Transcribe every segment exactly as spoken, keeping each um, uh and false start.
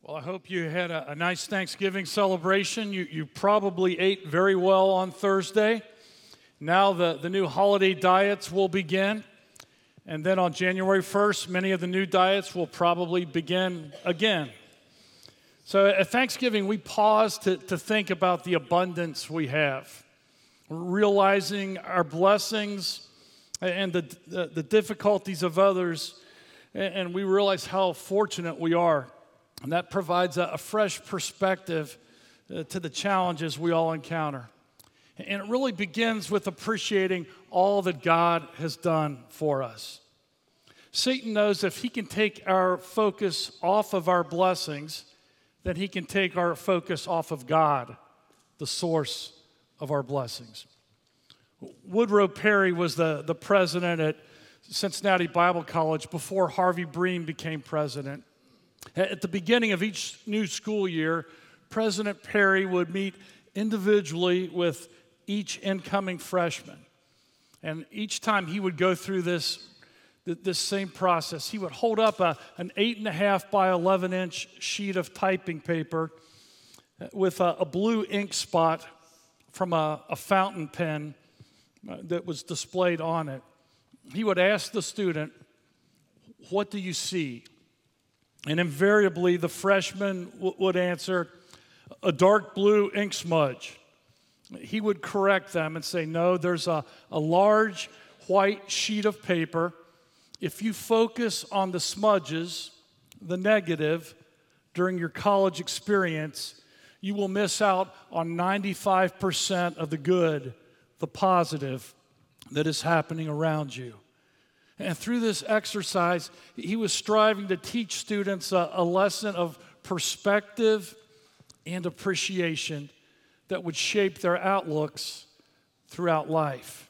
Well, I hope you had a, a nice Thanksgiving celebration. You, you probably ate very well on Thursday. Now the, the new holiday diets will begin. And then on January first, many of the new diets will probably begin again. So at Thanksgiving, we pause to, to think about the abundance we have, realizing our blessings and the, the, the difficulties of others, and we realize how fortunate we are. And that provides a, a fresh perspective uh, to the challenges we all encounter. And it really begins with appreciating all that God has done for us. Satan knows if he can take our focus off of our blessings, then he can take our focus off of God, the source of our blessings. Woodrow Perry was the, the president at Cincinnati Bible College before Harvey Breen became president. At the beginning of each new school year, President Perry would meet individually with each incoming freshman. And each time he would go through this, this same process, he would hold up a, an eight and a half by eleven inch sheet of typing paper with a, a blue ink spot from a, a fountain pen that was displayed on it. He would ask the student, "What do you see?" And invariably, the freshman w- would answer, "A dark blue ink smudge." He would correct them and say, "No, there's a, a large white sheet of paper. If you focus on the smudges, the negative, during your college experience, you will miss out on ninety-five percent of the good, the positive that is happening around you." And through this exercise, he was striving to teach students a, a lesson of perspective and appreciation that would shape their outlooks throughout life.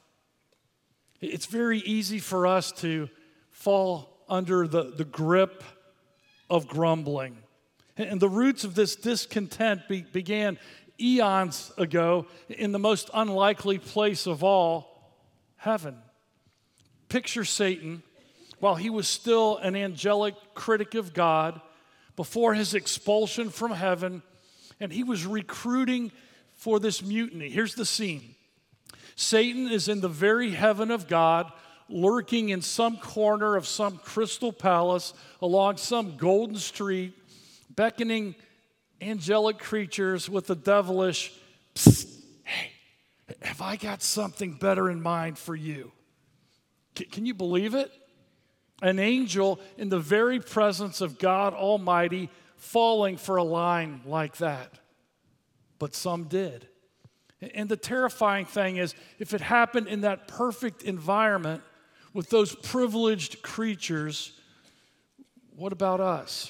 It's very easy for us to fall under the, the grip of grumbling. And the roots of this discontent be, began eons ago in the most unlikely place of all, heaven. Picture Satan, while he was still an angelic critic of God, before his expulsion from heaven, and he was recruiting for this mutiny. Here's the scene. Satan is in the very heaven of God, lurking in some corner of some crystal palace along some golden street, beckoning angelic creatures with a devilish, "Psst, hey, have I got something better in mind for you?" Can you believe it? An angel in the very presence of God Almighty falling for a line like that. But some did. And the terrifying thing is, if it happened in that perfect environment with those privileged creatures, what about us?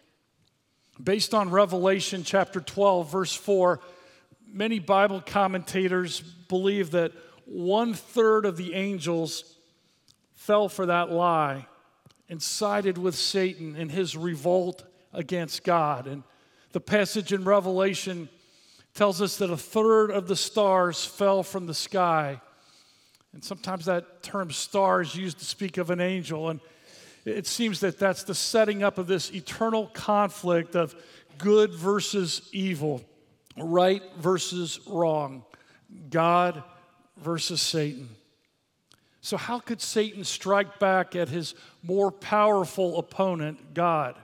Based on Revelation chapter twelve, verse four, many Bible commentators believe that one-third of the angels fell for that lie and sided with Satan in his revolt against God. And the passage in Revelation tells us that a third of the stars fell from the sky. And sometimes that term star is used to speak of an angel. And it seems that that's the setting up of this eternal conflict of good versus evil, right versus wrong, God versus Satan. So how could Satan strike back at his more powerful opponent, God?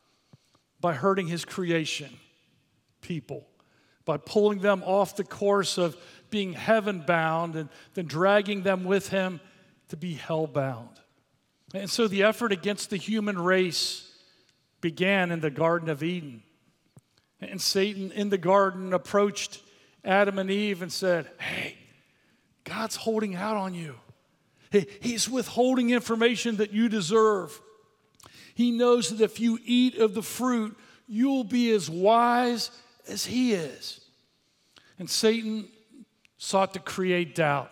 By hurting his creation, people, by pulling them off the course of being heaven-bound and then dragging them with him to be hell-bound. And so the effort against the human race began in the Garden of Eden. And Satan in the garden approached Adam and Eve and said, "Hey, God's holding out on you. He's withholding information that you deserve. He knows that if you eat of the fruit, you'll be as wise as he is." And Satan sought to create doubt,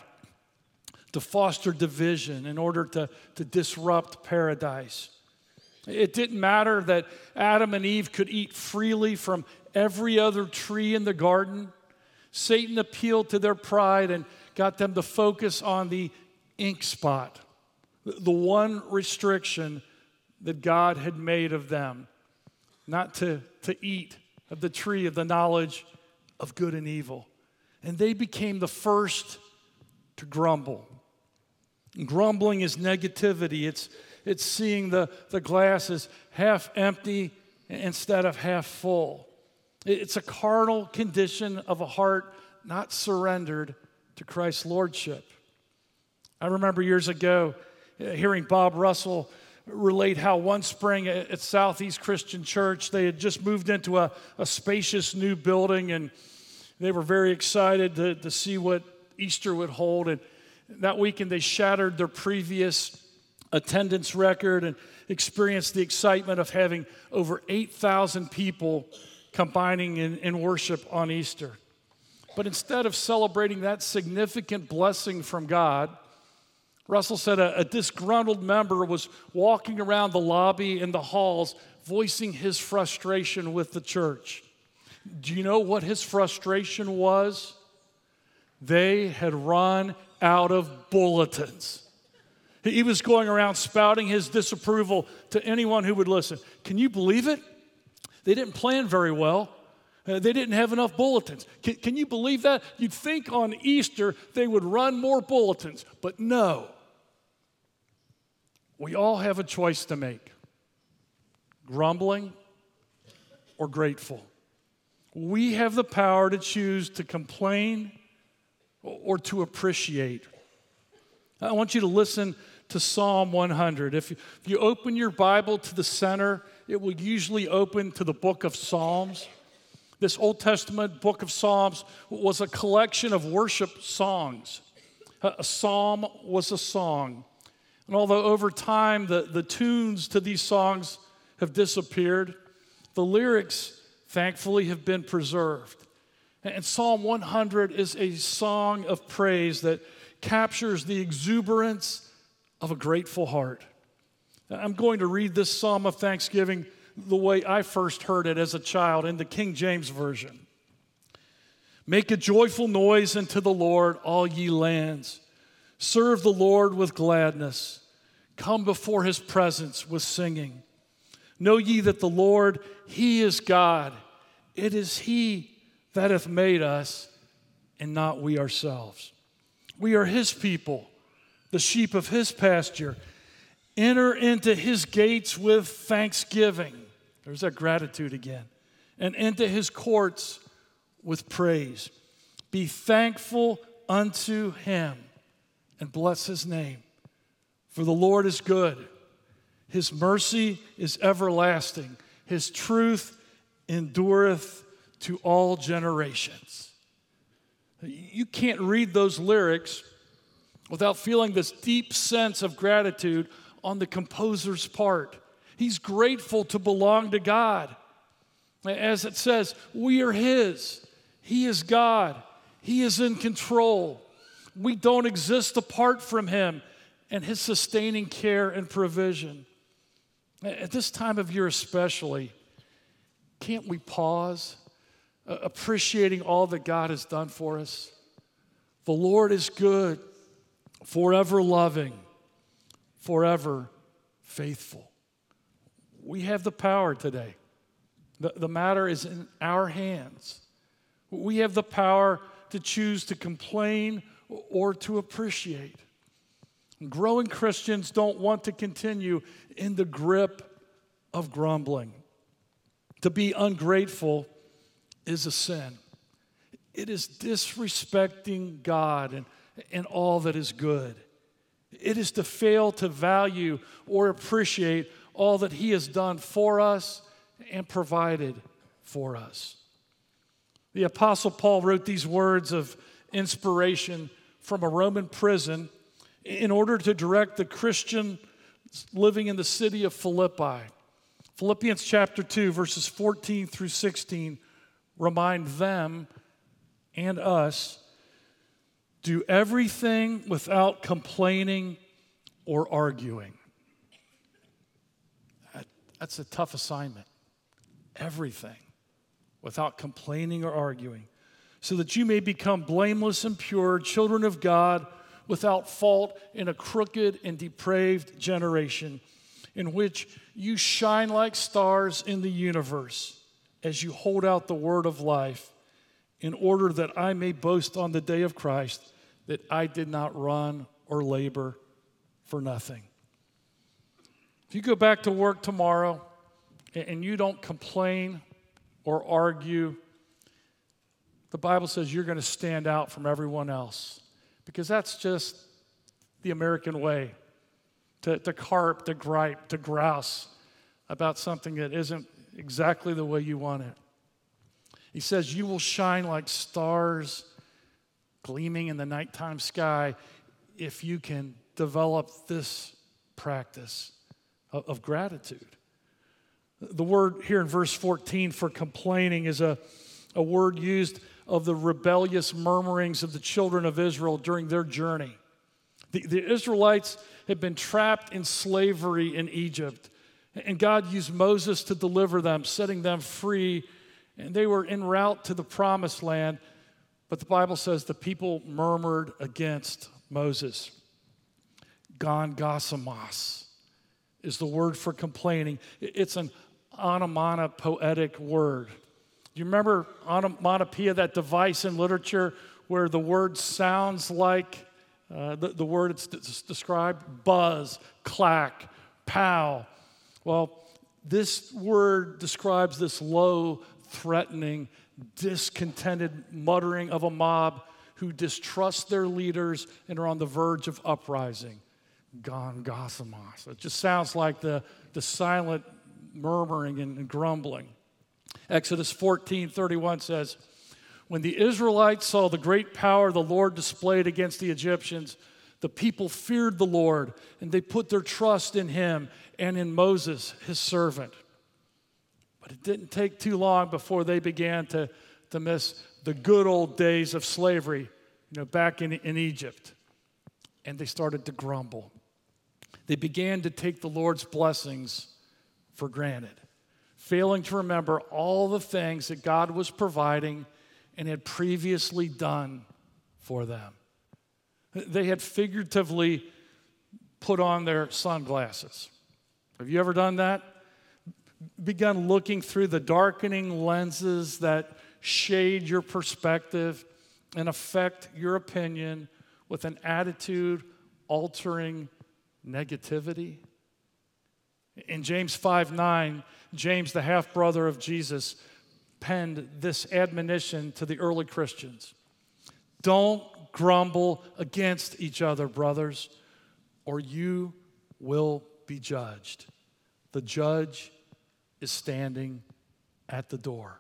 to foster division in order to, to disrupt paradise. It didn't matter that Adam and Eve could eat freely from every other tree in the garden. Satan appealed to their pride and got them to focus on the ink spot, the one restriction that God had made of them. not to, to eat of the tree of the knowledge of good and evil. And they became the first to grumble. And grumbling is negativity. It's, it's seeing the, the glass as half empty instead of half full. It's a carnal condition of a heart not surrendered to Christ's lordship. I remember years ago hearing Bob Russell relate how one spring at Southeast Christian Church, they had just moved into a, a spacious new building, and they were very excited to, to see what Easter would hold. And that weekend, they shattered their previous attendance record and experienced the excitement of having over eight thousand people combining in, in worship on Easter. But instead of celebrating that significant blessing from God, Russell said a, a disgruntled member was walking around the lobby and the halls voicing his frustration with the church. Do you know what his frustration was? They had run out of bulletins. He was going around spouting his disapproval to anyone who would listen. Can you believe it? They didn't plan very well. Uh, they didn't have enough bulletins. Can, can you believe that? You'd think on Easter they would run more bulletins, but no. We all have a choice to make: grumbling or grateful. We have the power to choose to complain or to appreciate. I want you to listen to Psalm one hundred. If you, if you open your Bible to the center, it will usually open to the book of Psalms. This Old Testament book of Psalms was a collection of worship songs. A psalm was a song. And although over time the, the tunes to these songs have disappeared, the lyrics, thankfully, have been preserved. And Psalm one hundred is a song of praise that captures the exuberance of a grateful heart. I'm going to read this psalm of thanksgiving the way I first heard it as a child in the King James Version. Make a joyful noise unto the Lord, all ye lands. Serve the Lord with gladness. Come before his presence with singing. Know ye that the Lord, he is God. It is he that hath made us, and not we ourselves. We are his people, the sheep of his pasture. Enter into his gates with thanksgiving. There's that gratitude again. And into his courts with praise. Be thankful unto him and bless his name. For the Lord is good. His mercy is everlasting. His truth endureth to all generations. You can't read those lyrics without feeling this deep sense of gratitude on the composer's part. He's grateful to belong to God. As it says, we are his. He is God. He is in control. We don't exist apart from him and his sustaining care and provision. At this time of year especially, can't we pause, uh, appreciating all that God has done for us? The Lord is good, forever loving, forever faithful. We have the power today. The, the matter is in our hands. We have the power to choose to complain or to appreciate. Growing Christians don't want to continue in the grip of grumbling. To be ungrateful is a sin. It is disrespecting God and, and all that is good. It is to fail to value or appreciate all that he has done for us and provided for us. The Apostle Paul wrote these words of inspiration from a Roman prison in order to direct the Christian living in the city of Philippi. Philippians chapter two, verses fourteen through sixteen remind them and us, do everything without complaining or arguing. That, that's a tough assignment. Everything without complaining or arguing, so that you may become blameless and pure, children of God, without fault in a crooked and depraved generation, in which you shine like stars in the universe as you hold out the word of life, in order that I may boast on the day of Christ that I did not run or labor for nothing. If you go back to work tomorrow and you don't complain or argue, the Bible says you're going to stand out from everyone else, because that's just the American way, to, to carp, to gripe, to grouse about something that isn't exactly the way you want it. He says you will shine like stars gleaming in the nighttime sky if you can develop this practice of, of gratitude. The word here in verse fourteen for complaining is a, a word used of the rebellious murmurings of the children of Israel during their journey. The, the Israelites had been trapped in slavery in Egypt, and God used Moses to deliver them, setting them free, and they were en route to the promised land, but the Bible says the people murmured against Moses. Gongasamos is the word for complaining. It's an onomatopoetic word. Do you remember onomatopoeia, that device in literature where the word sounds like uh, the, the word it's, it's described? Buzz, clack, pow. Well, this word describes this low, threatening, discontented muttering of a mob who distrust their leaders and are on the verge of uprising. Gongasamos. It just sounds like the, the silent murmuring and grumbling. Exodus fourteen thirty-one says, when the Israelites saw the great power the Lord displayed against the Egyptians, the people feared the Lord, and they put their trust in him and in Moses, his servant. But it didn't take too long before they began to, to miss the good old days of slavery, you know, back in, in Egypt. And they started to grumble. They began to take the Lord's blessings for granted, failing to remember all the things that God was providing and had previously done for them. They had figuratively put on their sunglasses. Have you ever done that? Begun looking through the darkening lenses that shade your perspective and affect your opinion with an attitude-altering negativity? In James five nine, James, the half-brother of Jesus, penned this admonition to the early Christians. Don't grumble against each other, brothers, or you will be judged. The judge is standing at the door.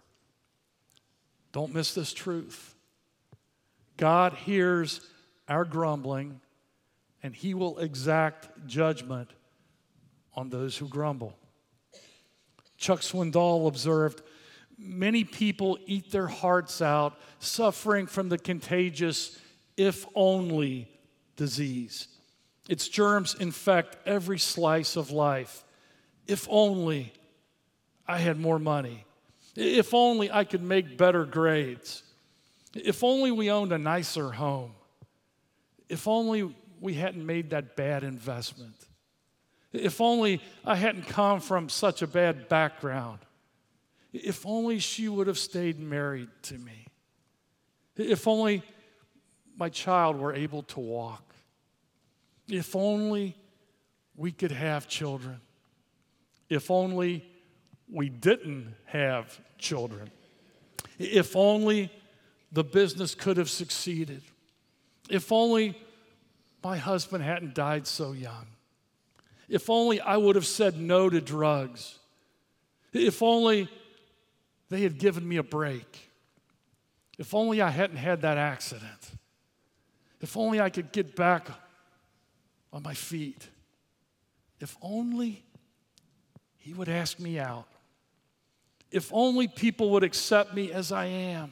Don't miss this truth. God hears our grumbling, and he will exact judgment on those who grumble. Chuck Swindoll observed, many people eat their hearts out, suffering from the contagious if only disease. Its germs infect every slice of life. If only I had more money. If only I could make better grades. If only we owned a nicer home. If only we hadn't made that bad investment. If only I hadn't come from such a bad background. If only she would have stayed married to me. If only my child were able to walk. If only we could have children. If only we didn't have children. If only the business could have succeeded. If only my husband hadn't died so young. If only I would have said no to drugs. If only they had given me a break. If only I hadn't had that accident. If only I could get back on my feet. If only he would ask me out. If only people would accept me as I am.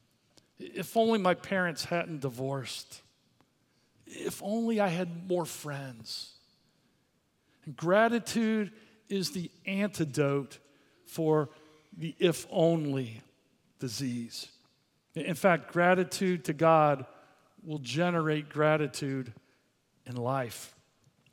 If only my parents hadn't divorced. If only I had more friends. And gratitude is the antidote for the if only disease. In fact, gratitude to God will generate gratitude in life.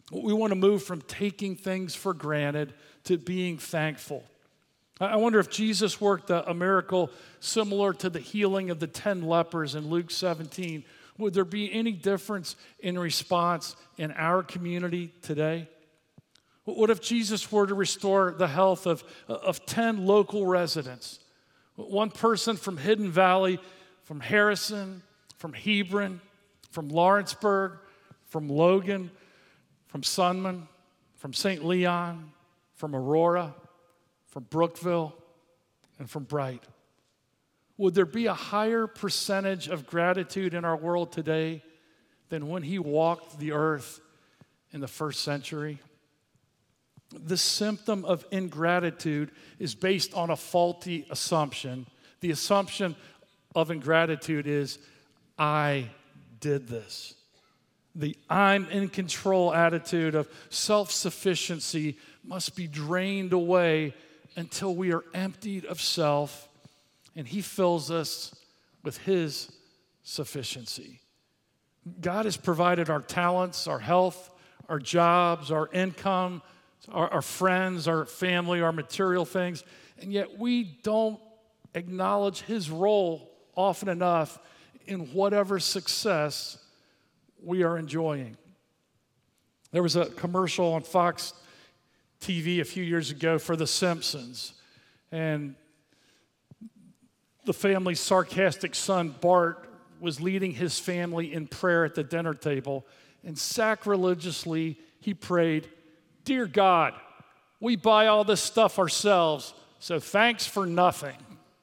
We want to move from taking things for granted to being thankful. I wonder if Jesus worked a, a miracle similar to the healing of the ten lepers in Luke seventeen, would there be any difference in response in our community today? What if Jesus were to restore the health of, of ten local residents? One person from Hidden Valley, from Harrison, from Hebron, from Lawrenceburg, from Logan, from Sunman, from Saint Leon, from Aurora, from Brookville, and from Bright. Would there be a higher percentage of gratitude in our world today than when he walked the earth in the first century? The symptom of ingratitude is based on a faulty assumption. The assumption of ingratitude is, I did this. The I'm in control attitude of self-sufficiency must be drained away until we are emptied of self and he fills us with his sufficiency. God has provided our talents, our health, our jobs, our income, our, our friends, our family, our material things, and yet we don't acknowledge his role often enough in whatever success we are enjoying. There was a commercial on Fox T V a few years ago for The Simpsons, and the family's sarcastic son, Bart, was leading his family in prayer at the dinner table, and sacrilegiously he prayed, "Dear God, we buy all this stuff ourselves, so thanks for nothing."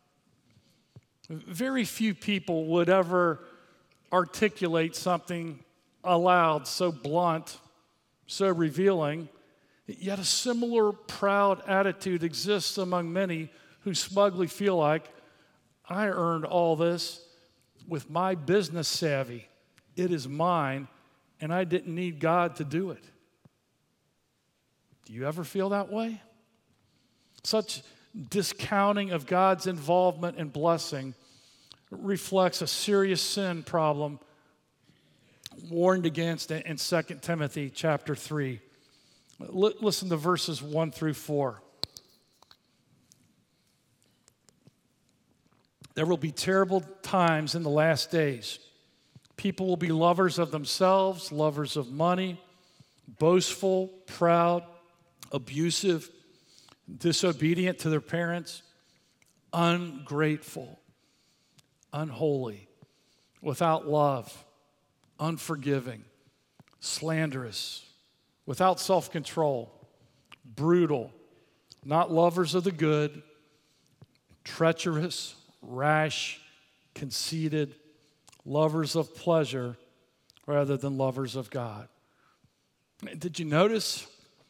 Very few people would ever articulate something aloud so blunt, so revealing, yet a similar proud attitude exists among many who smugly feel like, I earned all this with my business savvy. It is mine, and I didn't need God to do it. Do you ever feel that way? Such discounting of God's involvement and blessing reflects a serious sin problem warned against in Second Timothy chapter three. L- listen to verses one through four. There will be terrible times in the last days. People will be lovers of themselves, lovers of money, boastful, proud, abusive, disobedient to their parents, ungrateful, unholy, without love, unforgiving, slanderous, without self-control, brutal, not lovers of the good, treacherous, rash, conceited, lovers of pleasure rather than lovers of God. Did you notice?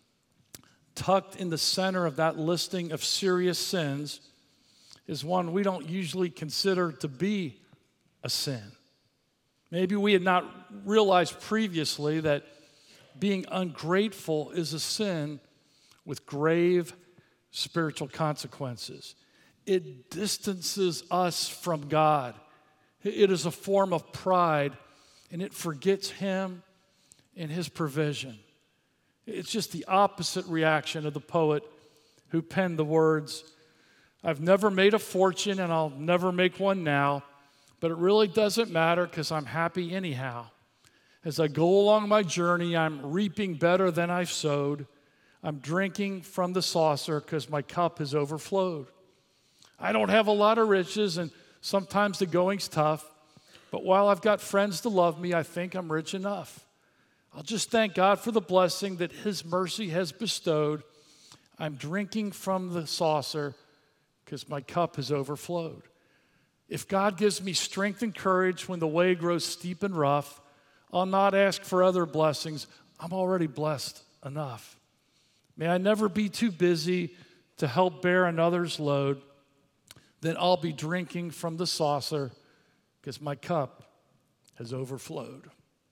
Tucked in the center of that listing of serious sins is one we don't usually consider to be a sin. Maybe we had not realized previously that being ungrateful is a sin with grave spiritual consequences. It distances us from God. It is a form of pride, and it forgets him and his provision. It's just the opposite reaction of the poet who penned the words, I've never made a fortune and I'll never make one now, but it really doesn't matter because I'm happy anyhow. As I go along my journey, I'm reaping better than I've sowed. I'm drinking from the saucer because my cup has overflowed. I don't have a lot of riches and sometimes the going's tough, but while I've got friends to love me, I think I'm rich enough. I'll just thank God for the blessing that his mercy has bestowed. I'm drinking from the saucer because my cup has overflowed. If God gives me strength and courage when the way grows steep and rough, I'll not ask for other blessings. I'm already blessed enough. May I never be too busy to help bear another's load. Then I'll be drinking from the saucer because my cup has overflowed.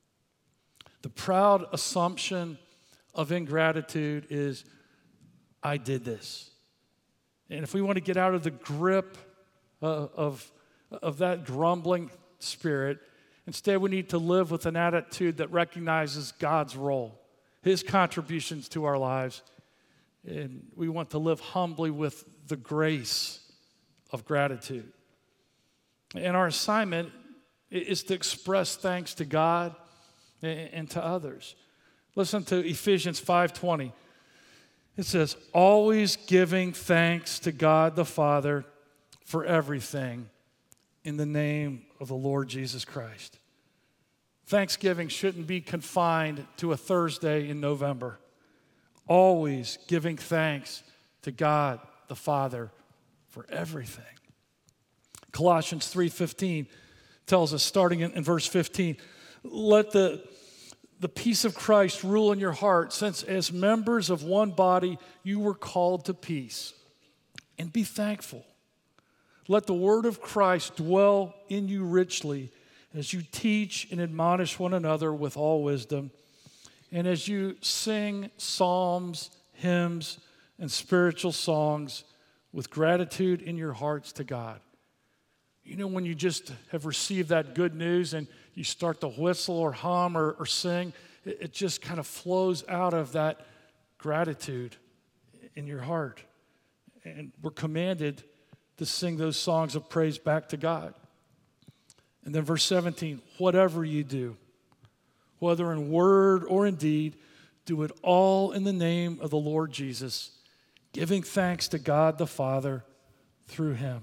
The proud assumption of ingratitude is, I did this. And if we want to get out of the grip uh, of, of that grumbling spirit, instead we need to live with an attitude that recognizes God's role, his contributions to our lives. And we want to live humbly with the grace of gratitude. And our assignment is to express thanks to God and to others. Listen to Ephesians five twenty. It says, always giving thanks to God the Father for everything in the name of the Lord Jesus Christ. Thanksgiving shouldn't be confined to a Thursday in November. Always giving thanks to God the Father for everything. Colossians three fifteen tells us, starting in, in verse fifteen, let the, the peace of Christ rule in your heart, since as members of one body you were called to peace. And be thankful. Let the word of Christ dwell in you richly as you teach and admonish one another with all wisdom, and as you sing psalms, hymns, and spiritual songs with gratitude in your hearts to God. You know, when you just have received that good news and you start to whistle or hum or, or sing, it, it just kind of flows out of that gratitude in your heart. And we're commanded to sing those songs of praise back to God. And then verse seventeen, whatever you do, whether in word or in deed, do it all in the name of the Lord Jesus, giving thanks to God the Father through him.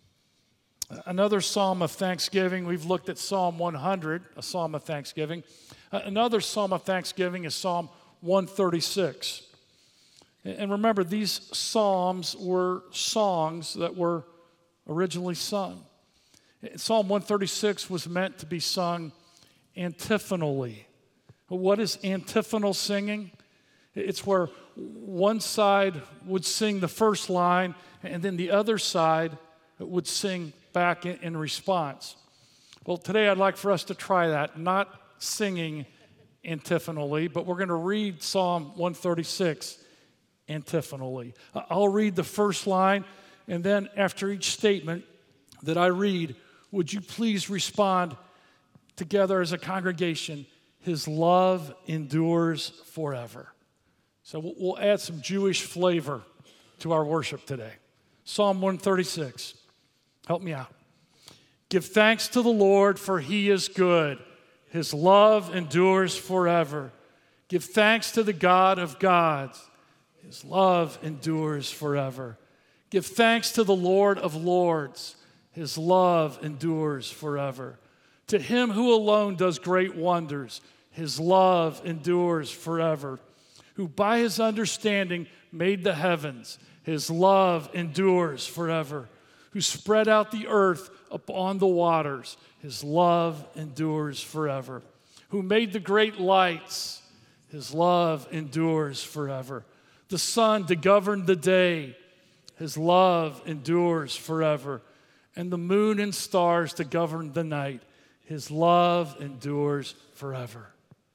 Another psalm of thanksgiving, we've looked at Psalm one hundred, a psalm of thanksgiving. Another psalm of thanksgiving is Psalm one thirty-six. And remember, these psalms were songs that were originally sung. Psalm one thirty-six was meant to be sung antiphonally. What is antiphonal singing? It's where one side would sing the first line and then the other side would sing back in, in response. Well, today I'd like for us to try that, not singing antiphonally, but we're going to read Psalm one thirty-six antiphonally. I'll read the first line, and then after each statement that I read, would you please respond together as a congregation, his love endures forever. So we'll add some Jewish flavor to our worship today. Psalm one thirty-six. Help me out. Give thanks to the Lord, for he is good. His love endures forever. Give thanks to the God of gods. His love endures forever. Give thanks to the Lord of lords. His love endures forever. To him who alone does great wonders, his love endures forever. Who by his understanding made the heavens, his love endures forever. Who spread out the earth upon the waters, his love endures forever. Who made the great lights, his love endures forever. The sun to govern the day, his love endures forever. And the moon and stars to govern the night, his love endures forever.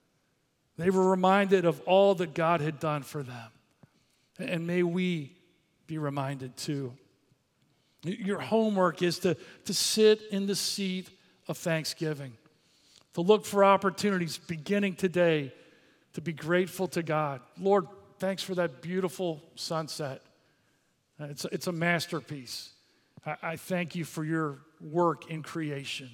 They were reminded of all that God had done for them. And may we be reminded too. Your homework is to, to sit in the seat of thanksgiving, to look for opportunities beginning today to be grateful to God. Lord, thanks for that beautiful sunset. It's, it's a masterpiece. I, I thank you for your work in creation.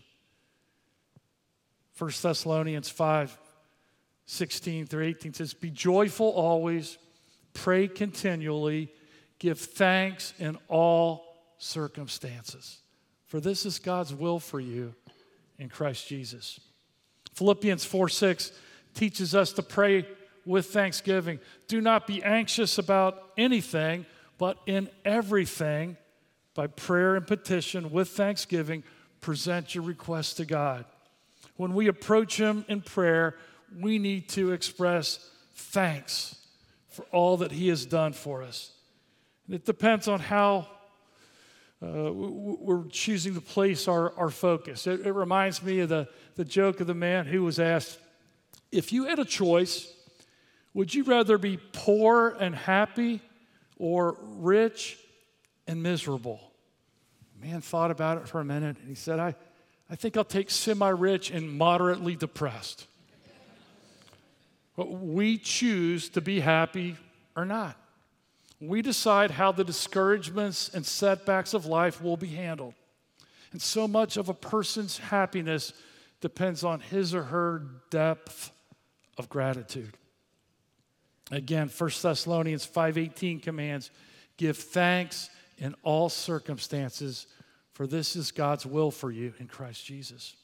First Thessalonians five, sixteen through eighteen says, be joyful always, pray continually, give thanks in all circumstances. For this is God's will for you in Christ Jesus. Philippians four six teaches us to pray with thanksgiving. Do not be anxious about anything, but in everything, by prayer and petition, with thanksgiving, present your requests to God. When we approach him in prayer, we need to express thanks for all that he has done for us. And it depends on how uh, we're choosing to place our, our focus. It, it reminds me of the, the joke of the man who was asked, if you had a choice, would you rather be poor and happy or rich and miserable? The man thought about it for a minute, and he said, I, I think I'll take semi-rich and moderately depressed. We choose to be happy or not. We decide how the discouragements and setbacks of life will be handled. And so much of a person's happiness depends on his or her depth of gratitude. Again, First Thessalonians five eighteen commands, give thanks in all circumstances, for this is God's will for you in Christ Jesus.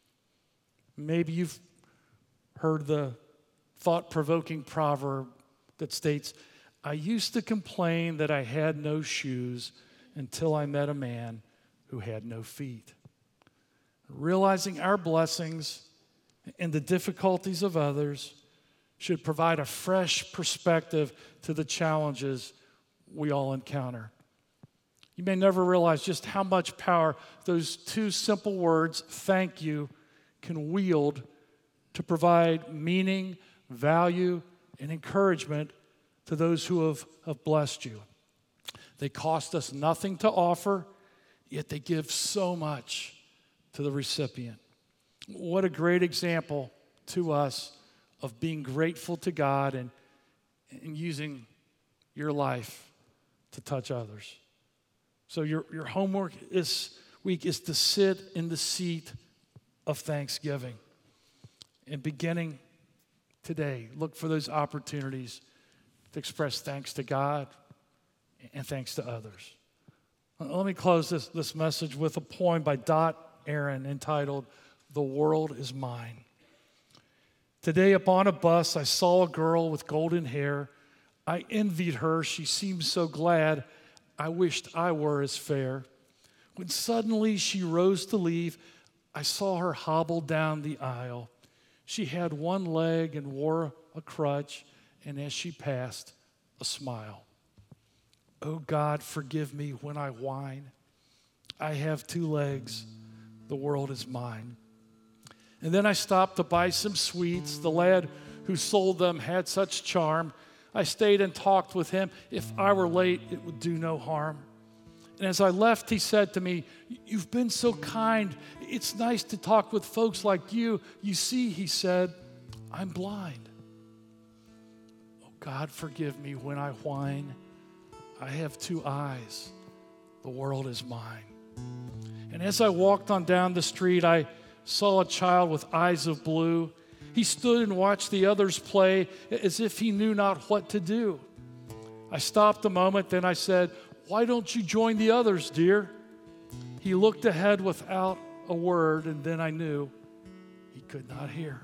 Maybe you've heard the thought-provoking proverb that states, I used to complain that I had no shoes until I met a man who had no feet. Realizing our blessings and the difficulties of others should provide a fresh perspective to the challenges we all encounter. You may never realize just how much power those two simple words, thank you, can wield to provide meaning, value, and encouragement to those who have, have blessed you. They cost us nothing to offer, yet they give so much to the recipient. What a great example to us of being grateful to God and, and using your life to touch others. So your, your homework this week is to sit in the seat of thanksgiving. And beginning today, look for those opportunities to express thanks to God and thanks to others. Let me close this, this message with a poem by Dot Aaron entitled, The World is Mine. Today upon a bus, I saw a girl with golden hair. I envied her. She seemed so glad. I wished I were as fair. When suddenly she rose to leave, I saw her hobble down the aisle. She had one leg and wore a crutch, and as she passed, a smile. Oh God, forgive me when I whine. I have two legs. The world is mine. And then I stopped to buy some sweets. The lad who sold them had such charm. I stayed and talked with him. If I were late, it would do no harm. And as I left, he said to me, you've been so kind. It's nice to talk with folks like you. You see, he said, I'm blind. Oh, God, forgive me when I whine. I have two eyes. The world is mine. And as I walked on down the street, I saw a child with eyes of blue. He stood and watched the others play as if he knew not what to do. I stopped a moment, then I said, why don't you join the others, dear? He looked ahead without a word, and then I knew he could not hear.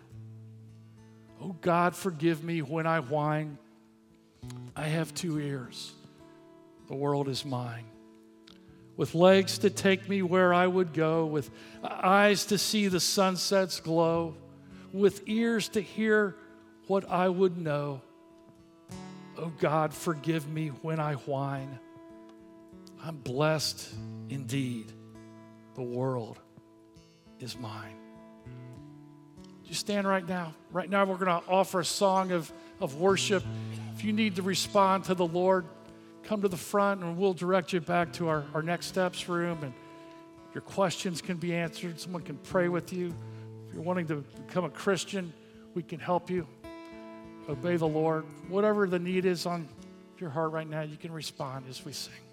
Oh, God, forgive me when I whine. I have two ears. The world is mine. With legs to take me where I would go, with eyes to see the sunsets glow, with ears to hear what I would know. Oh, God, forgive me when I whine. I'm blessed indeed. The world is mine. Just stand right now. Right now, we're going to offer a song of, of worship. If you need to respond to the Lord, come to the front and we'll direct you back to our, our next steps room, and your questions can be answered. Someone can pray with you. If you're wanting to become a Christian, we can help you. Obey the Lord. Whatever the need is on your heart right now, you can respond as we sing.